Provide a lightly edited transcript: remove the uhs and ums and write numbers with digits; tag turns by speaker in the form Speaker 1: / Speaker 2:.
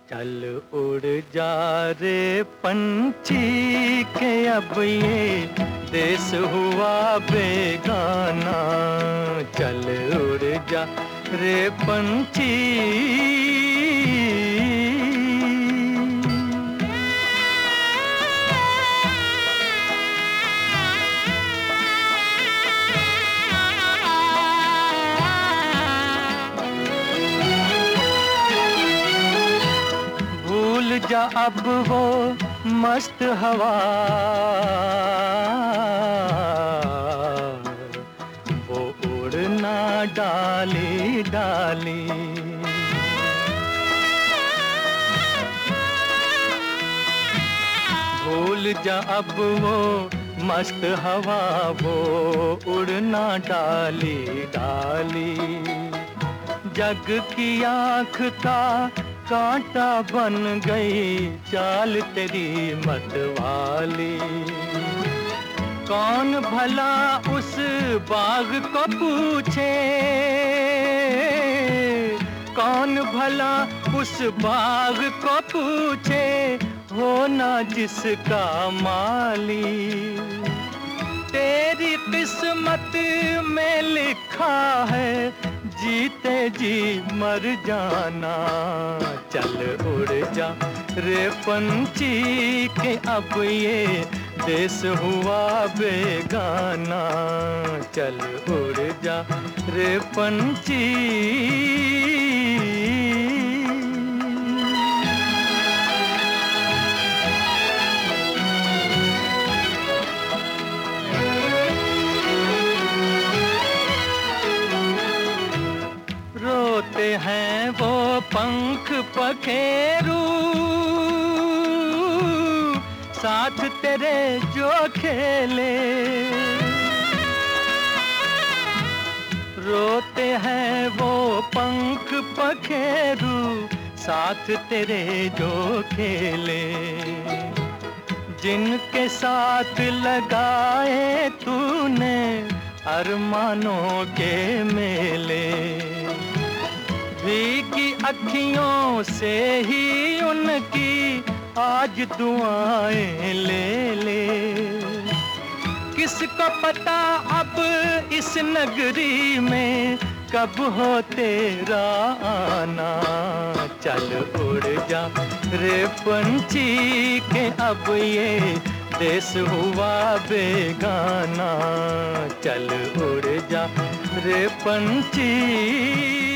Speaker 1: चल उड़ जा रे पंछी के अब ये देश हुआ बेगाना। चल उड़ जा रे पंछी। भूल जा अब वो मस्त हवा, वो उड़ना डाली डाली। भूल जा अब वो मस्त हवा, वो उड़ना डाली डाली। जग की आँख का कांटा बन गई चाल तेरी मतवाली। कौन भला उस बाग को पूछे, कौन भला उस बाग को पूछे, होना जिसका माली। तेरी किस्मत में लिखा है जीते जी मर जाना। चल उड़ जा रे पंछी के अब ये देश हुआ बेगाना। चल उड़ जा रे पंछी। रोते हैं वो पंख पखेरू, साथ तेरे जो खेले। रोते हैं वो पंख पखेरू, साथ तेरे जो खेले। जिनके साथ लगाए तूने अरमानों के मेले। भीगी अखियों से ही उनकी आज दुआएं ले ले। किसको पता अब इस नगरी में कब हो तेरा आना। चल उड़ जा रे पंछी के अब ये देश हुआ बेगाना। चल उड़ जा रे पंछी।